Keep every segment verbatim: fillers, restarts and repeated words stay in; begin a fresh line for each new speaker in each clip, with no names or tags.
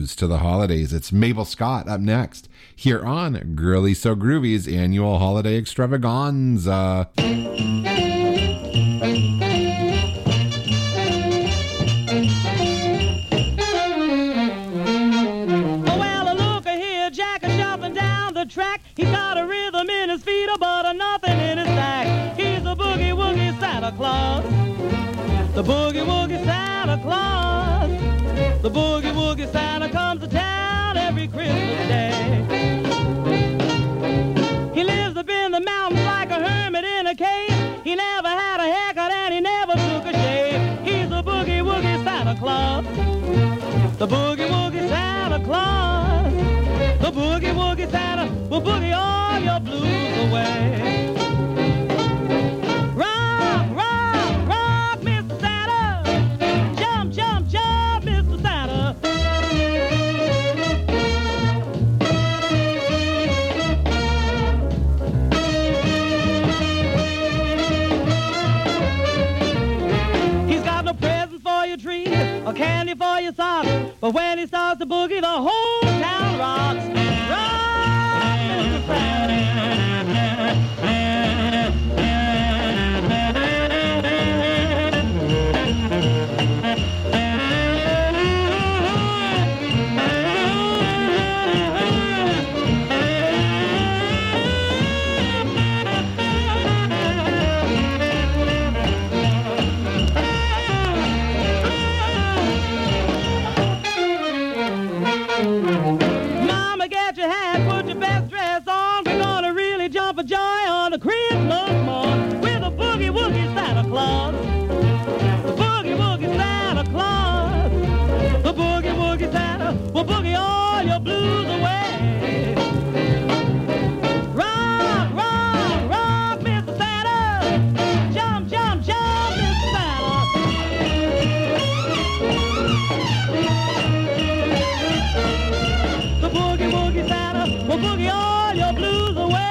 to the holidays. It's Mabel Scott up next here on Girly So Groovy's annual holiday extravaganza.
Well, look here, Jack is jumping down the track. He's got a rhythm in his feet, but a nothing in his sack. He's a boogie woogie Santa Claus. The boogie woogie Santa Claus. The boogie woogie Santa comes to town every Christmas day. He lives up in the mountains like a hermit in a cave. He never had a haircut and he never took a shave. He's the boogie woogie Santa Claus. The boogie woogie Santa Claus. The boogie woogie Santa will boogie all your blues away. Rock, rock, rock, Mister Santa. Jump, jump, jump, Mister Santa. He's got no presents for your tree or candy for your socks, but when he starts to boogie, the whole town rocks. Rock, Mister Santa. Mama, get your hat, put your best dress on. We're gonna really jump for joy on the Christmas morn with a boogie woogie Santa Claus. The boogie woogie Santa Claus. The boogie woogie Santa will boogie all your blues away. Rock, rock, rock, Mister Santa. Jump, jump, jump, Mister Santa. The boogie woogie Santa will boogie all your blues away.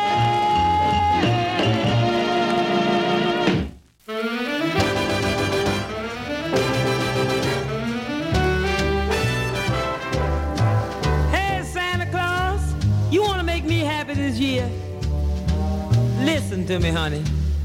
Hey, Santa Claus, you want to make me happy this year? Listen to me, honey.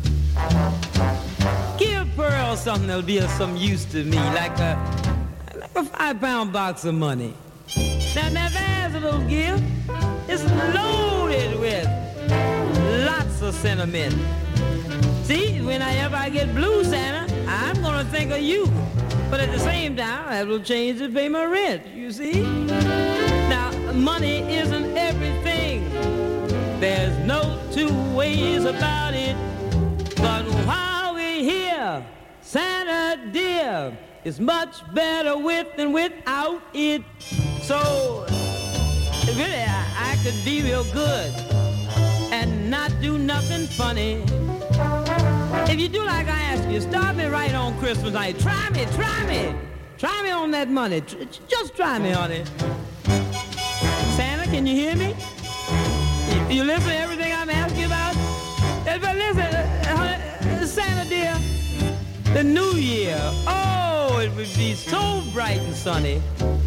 Give Pearl something that'll be of some use to me, like a, like a five-pound box of money. Now, now there's a little gift. It's loaded with lots of sentiment. See, whenever I get blue, Santa, I'm gonna think of you. But at the same time, I will change to pay my rent, you see? Now, money isn't everything. There's no two ways about it. But while we're here, Santa dear, it's much better with than without it. So, really, I, I could be real good and not do nothing funny. If you do like I ask you, start me right on Christmas night. Try me, try me. Try me on that money. Just try me, honey. Santa, can you hear me? You, you listen to everything I'm asking you about? But listen, uh, honey, Santa dear, the new year, oh, it would be so bright and sunny.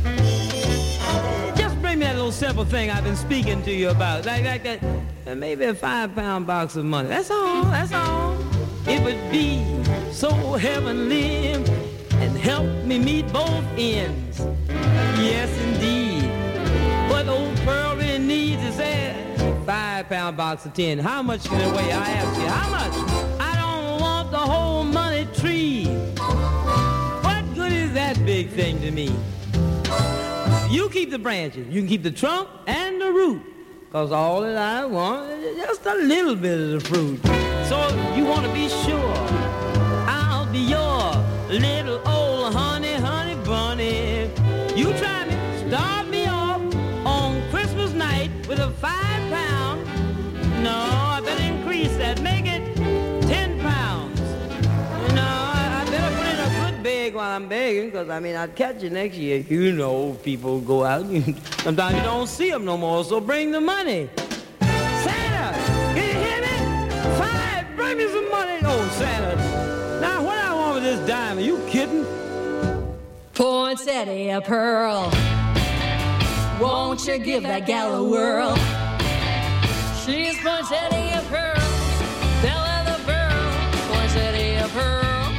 Just bring me that little simple thing I've been speaking to you about. Like, like that, uh, maybe a five-pound box of money. That's all, that's all. It would be so heavenly and help me meet both ends. Yes, indeed. What old Pearl really needs is a five-pound box of tin. How much can it weigh? I ask you, how much? I don't want the whole money tree. What good is that big thing to me? You keep the branches. You can keep the trunk and the root. Because all that I want is just a little bit of the fruit. So if you want to be sure, I'll be your little old honey, honey bunny. You try me, start me off on Christmas night with a five pound. No, I better increase that. Make it ten pounds. No, I, I better put in a good bag while I'm begging, because, I mean, I'd catch you next year. You know, people go out. Sometimes you don't see them no more, so bring the money. Santa, can you hear me? Five, bring me some money. Oh, Santa. Now, what I want with this dime? Are you kidding?
Poinsettia Pearl. Won't you give that gal a whirl? She's poinsettia pearl, Bella the Pearl, poinsettia pearl.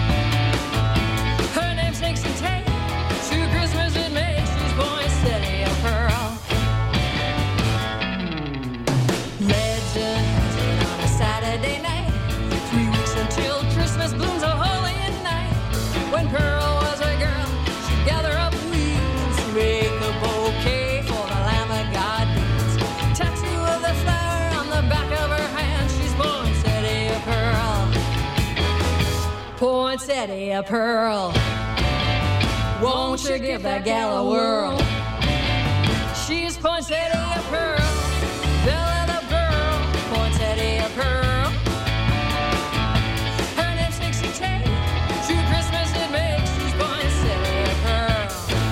Her namesake's in Tay, two Christmas in May, she's poinsettia pearl. Legend has it on a Saturday night, three weeks until Christmas blooms a holy night. When Pearl was a girl, she'd gather up weeds, make a bouquet for the Lamb of God beads. Tattoo of the flower on the back of her hand, she's poinsettia pearl, poinsettia pearl. Won't you give that gal a whirl? She's poinsettia pearl, Bella the Pearl, poinsettia pearl. Her namesake's in Tay, two Christmas it makes, she's poinsettia pearl.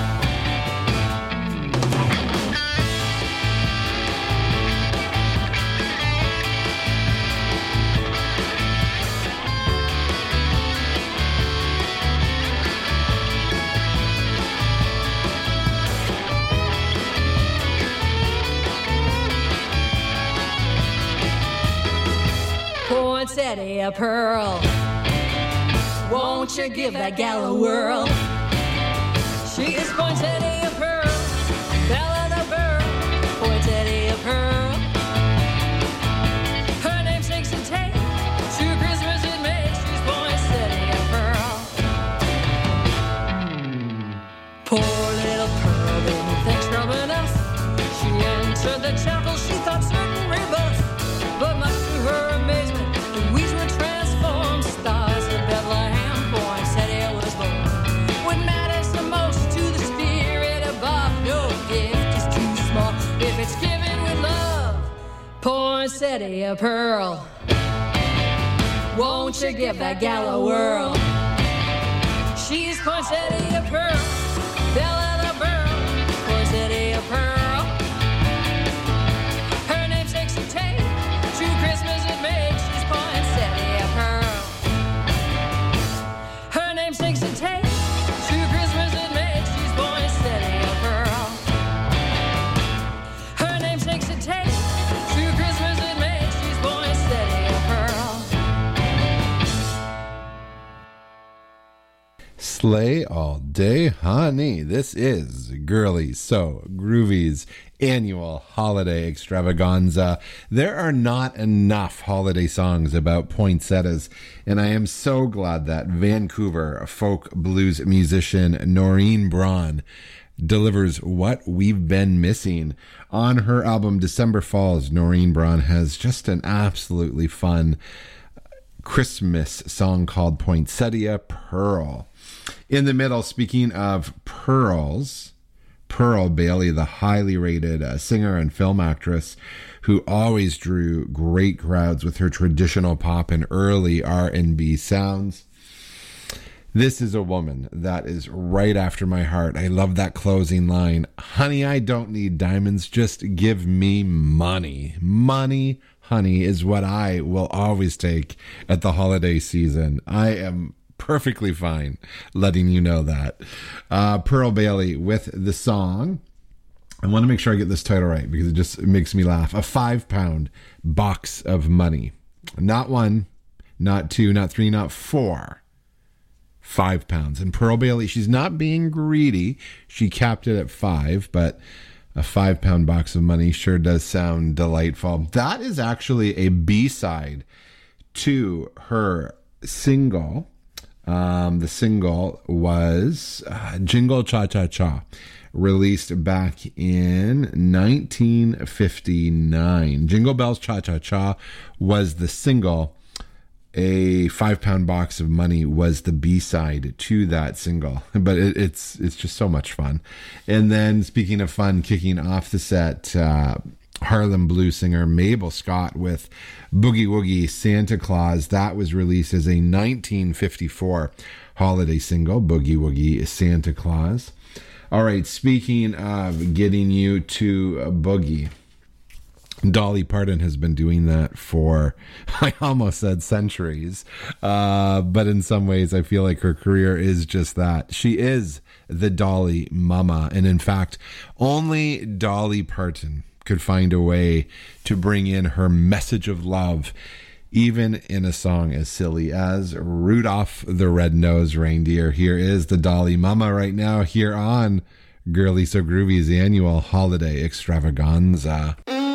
Poinsettia pearl. Won't you give that gal a whirl? She is poinsettia pearl, Bella the Pearl, poinsettia pearl. Her namesake's in Tay, two Christmas it makes, she's poinsettia pearl. Poor little Pearl didn't think scrub enough. She entered the chapel, she thought certain rebuff, but much to her amazement, the weeds were transformed. Stars of Bethlehem, poinsettia was born. What matters the most to the spirit above? No gift is too small if it's given with love. Poinsettia pearl. Won't you give that gal a whirl? She's poinsettia pearl, Bella the Pearl, poinsettia pearl. Her namesake's in Tay, two Christmas it makes, she's poinsettia pearl. Her namesake's in Tay, two Christmas it makes, she's poinsettia pearl. Her namesake's in Tay, two Christmas it makes, she's poinsettia pearl.
Slay all day, honey. This is Girly So Groovy's annual holiday extravaganza. There are not enough holiday songs about poinsettias, and I am so glad that Vancouver folk blues musician Noreen Braun delivers what we've been missing. On her album December Falls, Noreen Braun has just an absolutely fun Christmas song called Poinsettia Pearl. In the middle, speaking of pearls, Pearl Bailey, the highly rated uh, singer and film actress who always drew great crowds with her traditional pop and early R and B sounds. This is a woman that is right after my heart. I love that closing line. Honey, I don't need diamonds. Just give me money. Money, honey, is what I will always take at the holiday season. I am perfectly fine letting you know that. Uh, Pearl Bailey with the song. I want to make sure I get this title right because it just it makes me laugh. A five pound box of money. Not one, not two, not three, not four. Five pounds. And Pearl Bailey, she's not being greedy. She capped it at five, but a five pound box of money sure does sound delightful. That is actually a B-side to her single. Um, the single was uh, Jingle Cha Cha Cha, released back in nineteen fifty-nine. Jingle Bells Cha Cha Cha was the single. A five pound box of money was the B-side to that single, but it, it's it's just so much fun. And then speaking of fun, kicking off the set, uh, Harlem blues singer Mabel Scott with Boogie Woogie Santa Claus. That was released as a nineteen fifty-four holiday single, Boogie Woogie Santa Claus. All right, speaking of getting you to a boogie, Dolly Parton has been doing that for, I almost said centuries, uh, but in some ways I feel like her career is just that. She is the Dolly Mama, and in fact, only Dolly Parton could find a way to bring in her message of love, even in a song as silly as Rudolph the Red-Nosed Reindeer. Here is the Dolly Mama right now here on Girly So Groovy's annual holiday extravaganza.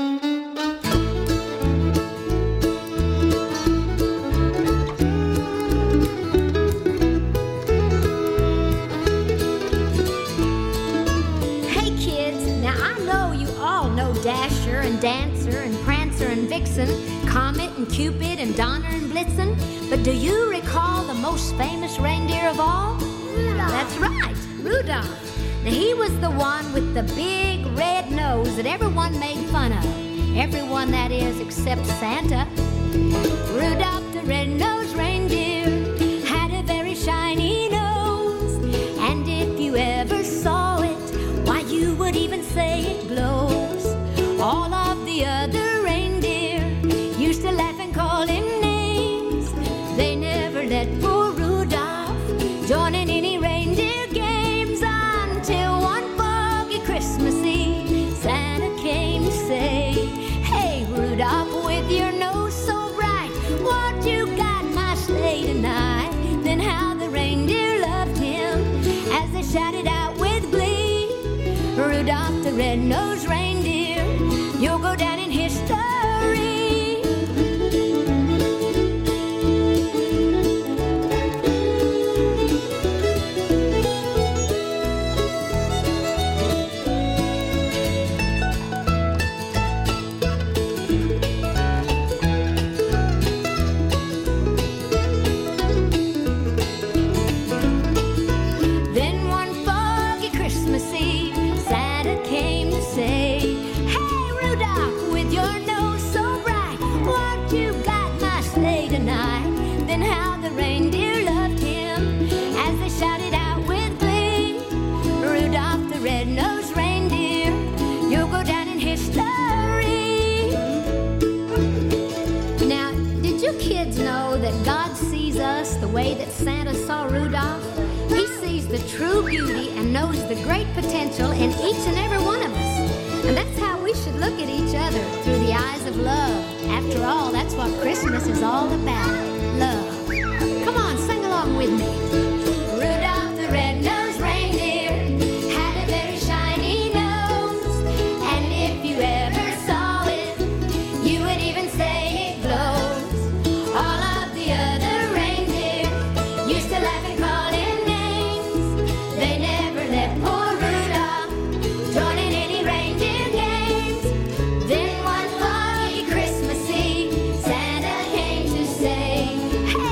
Dasher and Dancer and Prancer and Vixen, Comet and Cupid and Donner and Blitzen. But do you recall the most famous reindeer of all? Rudolph. That's right, Rudolph. Now he was the one with the big red nose that everyone made fun of. Everyone, that is, except Santa. Rudolph the red-nosed reindeer had a very shiny nose, and if you ever saw it, why, you would even say it glows. All of the other reindeer used to laugh and call him names. They never let poor Rudolph join in any reindeer games until one foggy Christmas Eve, Santa came to say, "Hey, Rudolph, with your nose so bright, won't you guide my sleigh tonight?" Then how the reindeer loved him as they shouted out with glee, "Rudolph the red-nosed reindeer, you'll go down in history." Then one foggy Christmas Eve, Santa came to say, "Hey, Rudolph, with your nose so bright, won't you guide my sleigh tonight?" Then how the reindeer loved him as they shouted out with glee, "Rudolph the red-nosed reindeer, you'll go down in history." Now, did you kids know that God sees us the way that Santa saw Rudolph? He sees the true beauty and knows the great potential in each and every one of us. And that's how we should look at each other, through the eyes of love. After all, that's what Christmas is all about, love. Come on, sing along with me. Rudolph the red-nosed reindeer had a very shiny nose, and if you ever saw it, you would even say it glows. All of the other reindeer used to laugh and call him names. They never let poor Rudolph join in any reindeer games. Then one foggy Christmas Eve, Santa came to say,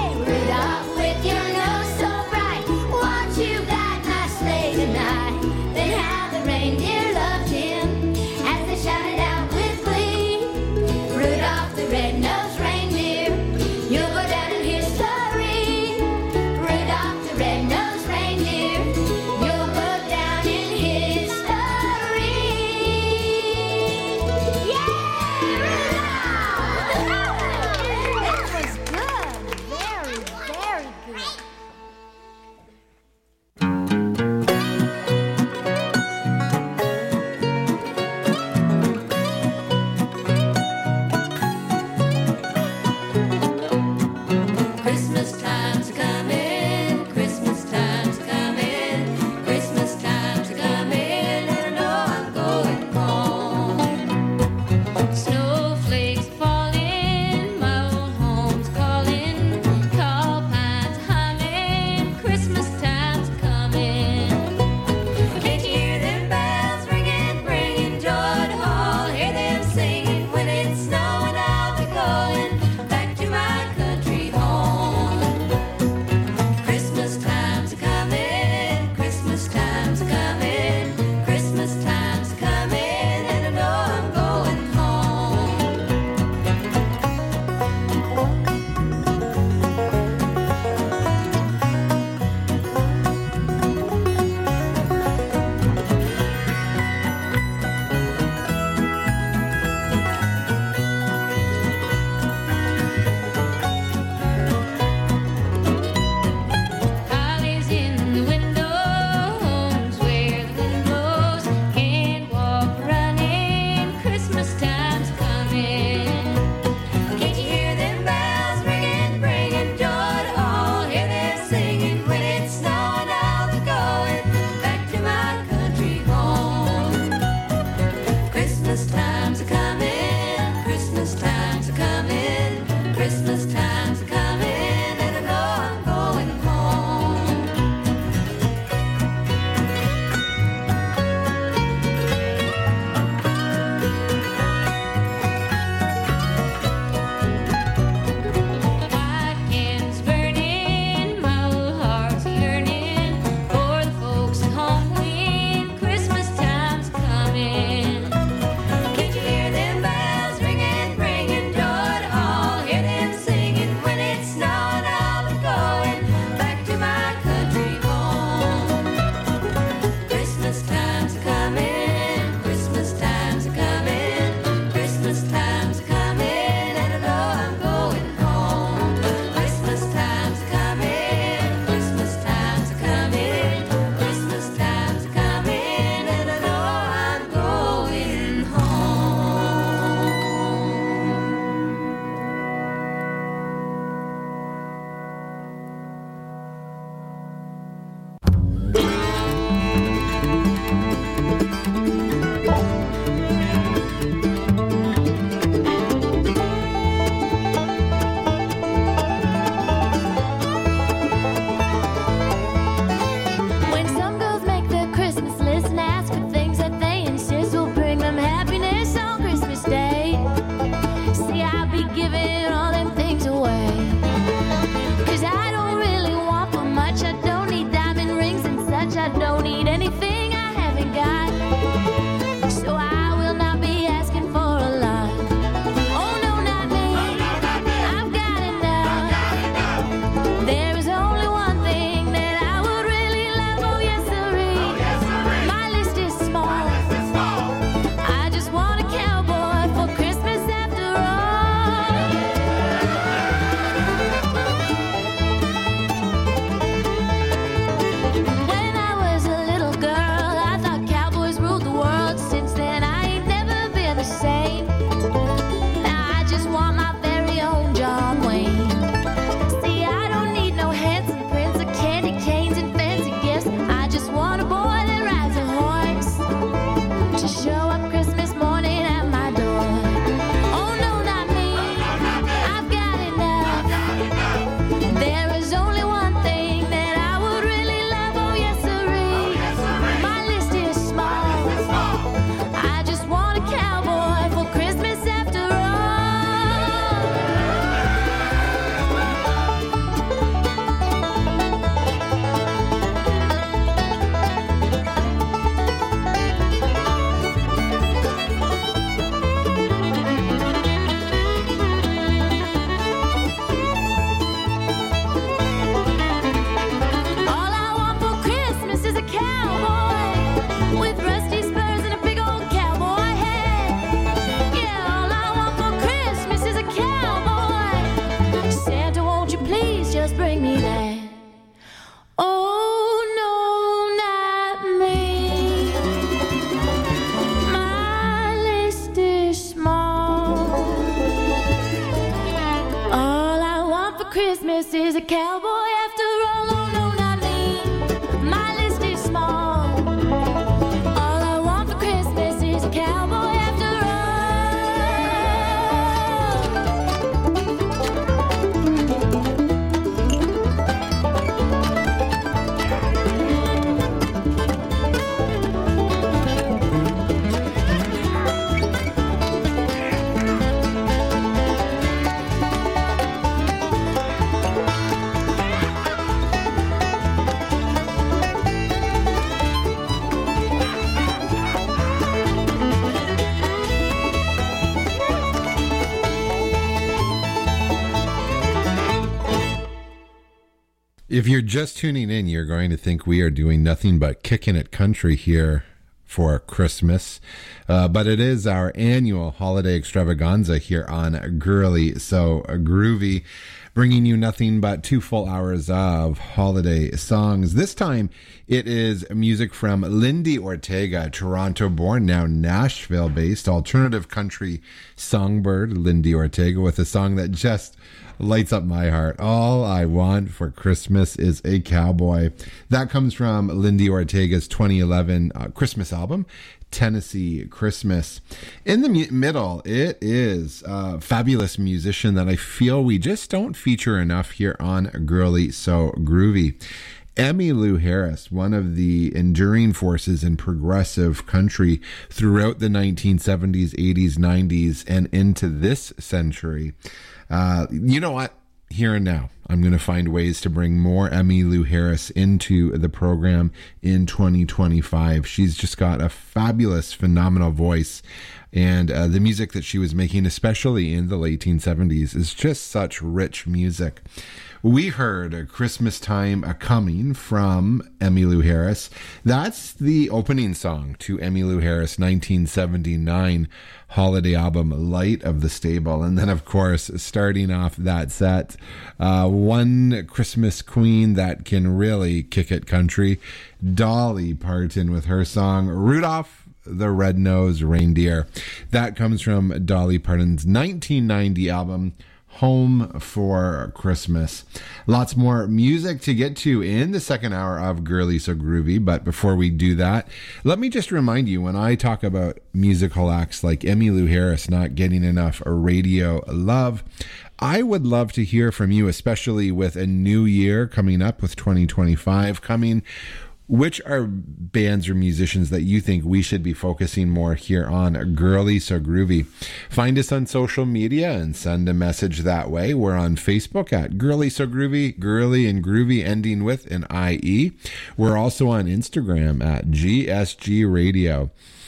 cowboy after all. Oh no, not me. My list is small. All I want for Christmas is a cowboy after
If you're just tuning in, you're going to think we are doing nothing but kicking it country here for Christmas. Uh, but it is our annual holiday extravaganza here on Girly So Groovy, bringing you nothing but two full hours of holiday songs. This time it is music from Lindy Ortega, Toronto-born, now Nashville-based alternative country songbird Lindy Ortega, with a song that just lights up my heart. All I Want for Christmas is a Cowboy. That comes from Lindy Ortega's twenty eleven uh, Christmas album, Tennessee Christmas. In the mu- middle, it is a fabulous musician that I feel we just don't feature enough here on Girly So Groovy. Emmylou Harris, one of the enduring forces in progressive country throughout the nineteen seventies, eighties, nineties, and into this century. Uh, you know what? Here and now, I'm going to find ways to bring more Emmylou Harris into the program in twenty twenty-five. She's just got a fabulous, phenomenal voice. And uh, the music that she was making, especially in the late seventies, is just such rich music. We heard Christmas Time A Coming from Emmylou Harris. That's the opening song to Emmylou Harris' nineteen seventy-nine holiday album, Light of the Stable. And then, of course, starting off that set, uh, one Christmas queen that can really kick it country, Dolly Parton, with her song, Rudolph the Red-Nosed Reindeer. That comes from Dolly Parton's nineteen ninety album, Home for Christmas. Lots more music to get to in the second hour of Girly So Groovy, but before we do that, let me just remind you, when I talk about musical acts like Emmylou Harris not getting enough radio love, I would love to hear from you, especially with a new year coming up, with twenty twenty-five coming. Which are bands or musicians that you think we should be focusing more here on Girly So Groovy? Find us on social media and send a message that way. We're on Facebook at Girly So Groovy, Girly and Groovy ending with an I E. We're also on Instagram at G S G Radio.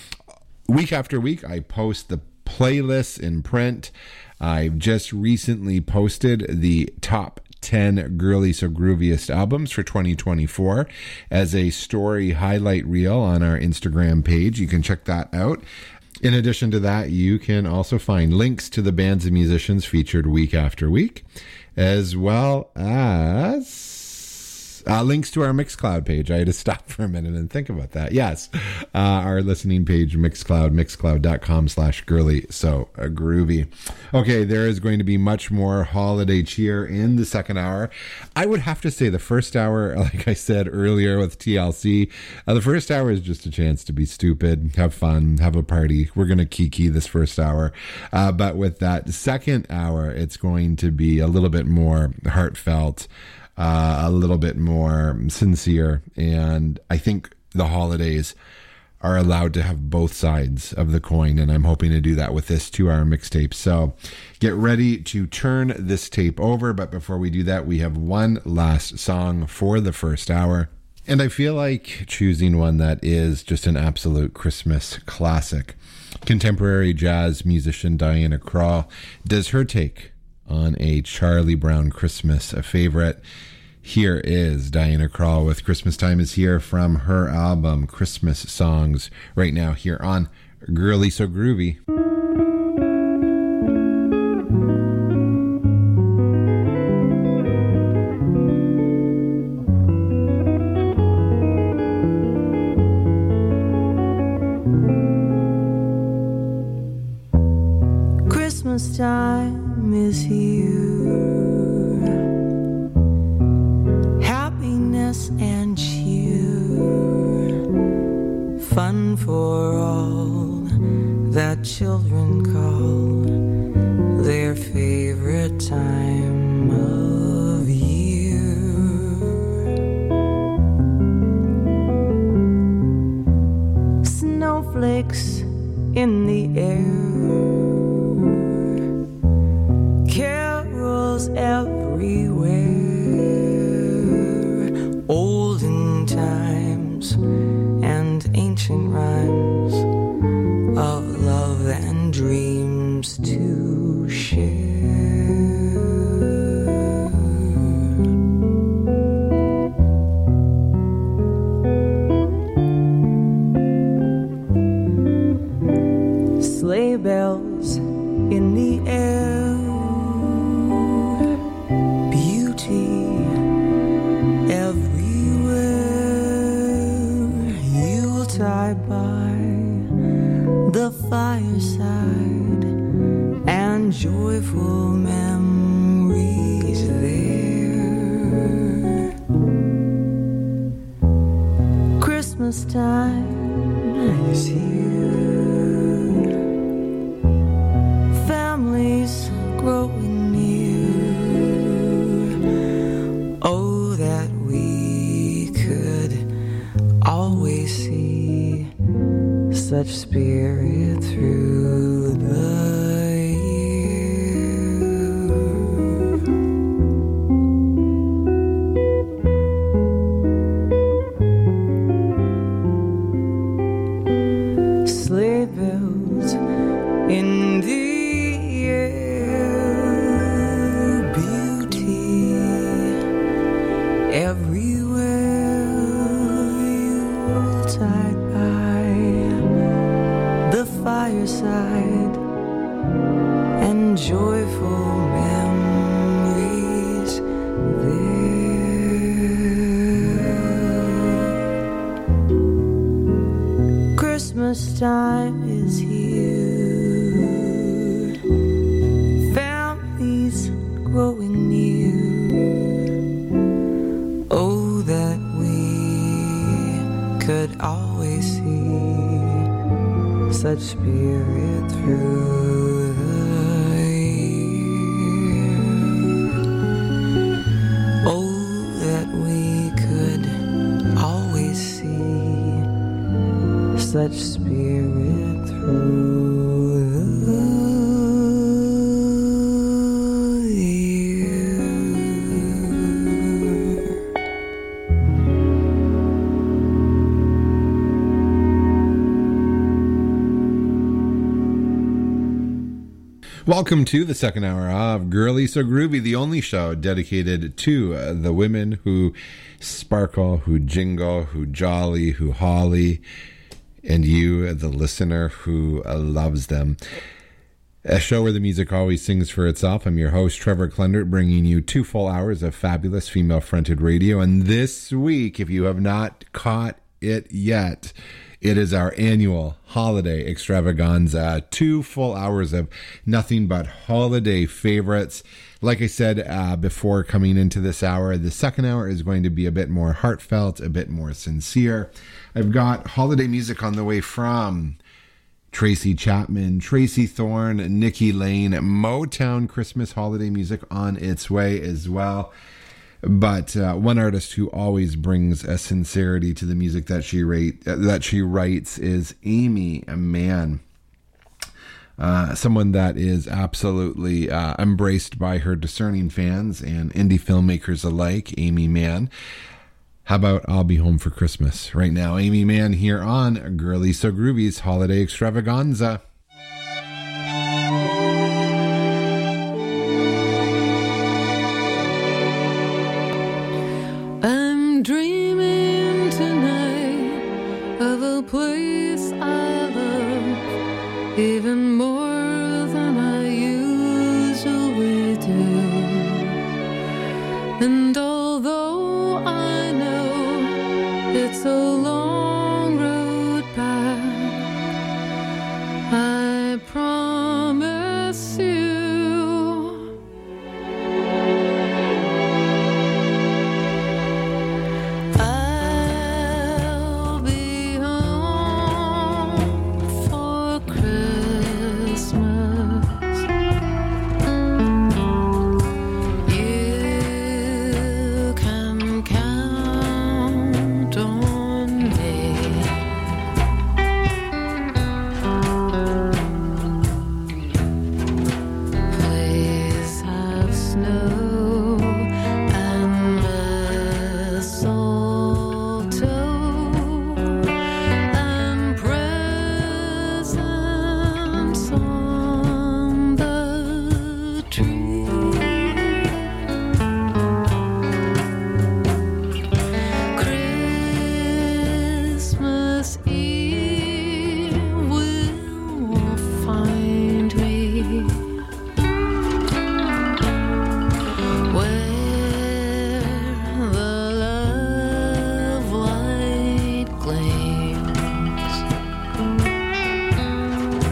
Week after week, I post the playlists in print. I've just recently posted the top ten Girly So Grooviest albums for twenty twenty-four as a story highlight reel on our Instagram page. You can check that out. In addition to that, you can also find links to the bands and musicians featured week after week, as well as Uh, links to our Mixcloud page. I had to stop for a minute and think about that. Yes, uh, our listening page, Mixcloud, mixcloud.com slash girly so uh, groovy. Okay, there is going to be much more holiday cheer in the second hour. I would have to say the first hour, like I said earlier with T L C, uh, the first hour is just a chance to be stupid, have fun, have a party. We're going to kiki this first hour. Uh, but with that second hour, it's going to be a little bit more heartfelt, Uh, a little bit more sincere, and I think the holidays are allowed to have both sides of the coin, and I'm hoping to do that with this two-hour mixtape. So get ready to turn this tape over, but before we do that, we have one last song for the first hour, and I feel like choosing one that is just an absolute Christmas classic. Contemporary jazz musician Diana Krall does her take on a Charlie Brown Christmas, a favorite. Here is Diana Krall with Christmas Time Is Here from her album Christmas Songs, right now here on Girly So Groovy.
Christmas time is here. Christmas and cheer, fun for all that children call their favorite time of year. Snowflakes in the air, carols everywhere, olden times and ancient rhymes of love and dreams to share. Sleigh bells in the air, beauty everywhere, Yuletide by the fireside and joyful memories there. Christmas time is here, families growing near. Oh, that we could always see such spirit through the year. Sleigh bells in the air, beauty everywhere, Yuletide by the fireside and joyful memories there. Christmas time is here, families growing near. Oh, that we could always see such spirit through the year. Oh, that we could always see such spirit through the year.
Welcome to the second hour of Girly So Groovy, the only show dedicated to uh, the women who sparkle, who jingle, who jolly, who holly, and you, the listener, who uh, loves them. A show where the music always sings for itself. I'm your host, Trevor Klendert, bringing you two full hours of fabulous female-fronted radio. And this week, if you have not caught it yet, it is our annual holiday extravaganza. Two full hours of nothing but holiday favorites. Like I said uh, before coming into this hour, the second hour is going to be a bit more heartfelt, a bit more sincere. I've got holiday music on the way from Tracy Chapman, Tracy Thorn, Nikki Lane, Motown Christmas holiday music on its way as well. But uh, one artist who always brings a sincerity to the music that she rate, uh, that she writes is Aimee Mann. Uh, someone that is absolutely uh, embraced by her discerning fans and indie filmmakers alike, Aimee Mann. How about I'll Be Home for Christmas? Right now, Aimee Mann here on Girly So Groovy's Holiday Extravaganza.
I'm dreaming tonight of a place I love even more than I usually do. And although I know it's a long road back, I promise you